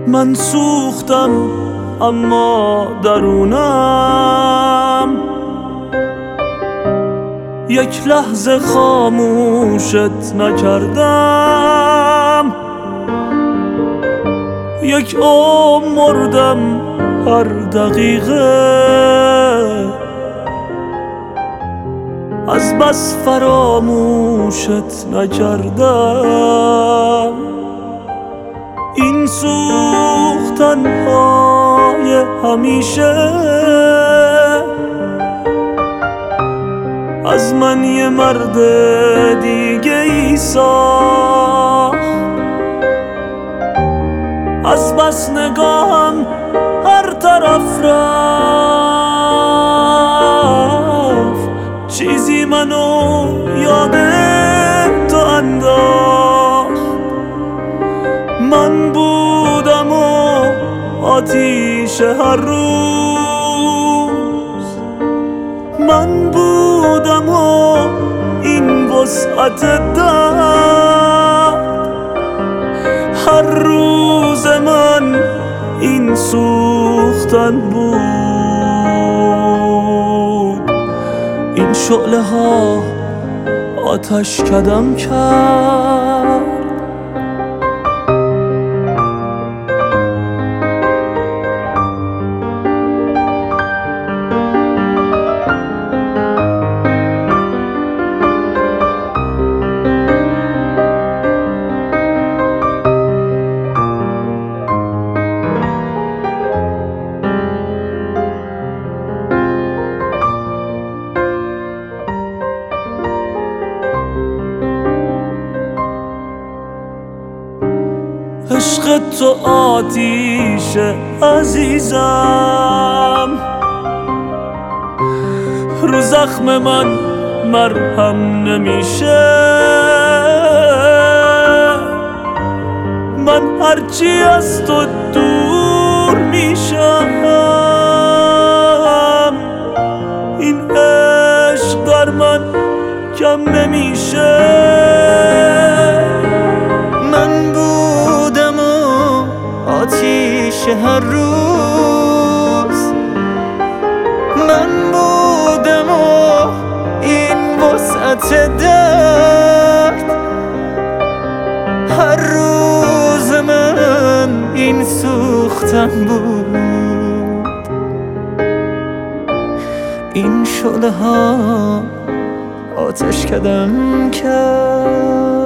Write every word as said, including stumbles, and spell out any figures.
من سوختم اما درونم یک لحظه خاموشت نکردم. یک عمر مردم هر دقیقه از بس فراموشت نکردم. این سوختن های همیشه از من یه مرد دیگه ای ساخت. از بس نگاهم هر طرف رفت چیزی منو یاد تو انداخت. من بودم و آتیش هر روز، من بودم و این وسعت درد. هر روز من این سوختن بود. این شعله ها آتش کدم کرد. عشق تو آتیش عزیزم، رو زخم من مرهم نمیشه. من هرچی از تو دور میشم این عشق در من کم نمیشه. آتیش هر روز من بودم و این وسعت درد. هر روز من این سوختن بود. این شعله ها آتش کدم کرد.